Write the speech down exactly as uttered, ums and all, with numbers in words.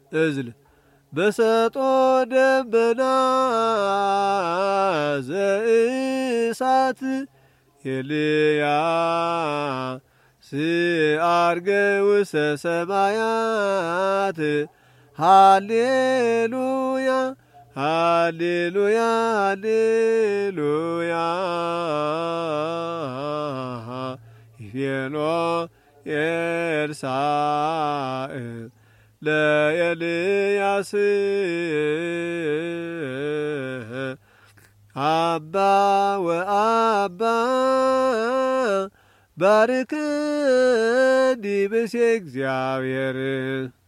እዝል በሰጦ ደመና ዘእሳት ኤልያስ አርገ ውስተ ሰማያት ሃሌሉያ ሃሌሉያ ሃሌሉያ ይፌኖ ኤልሳዕ ለኤልያስ አባ ወአባ ባርክኒ ብእሴ እግዚአብሔር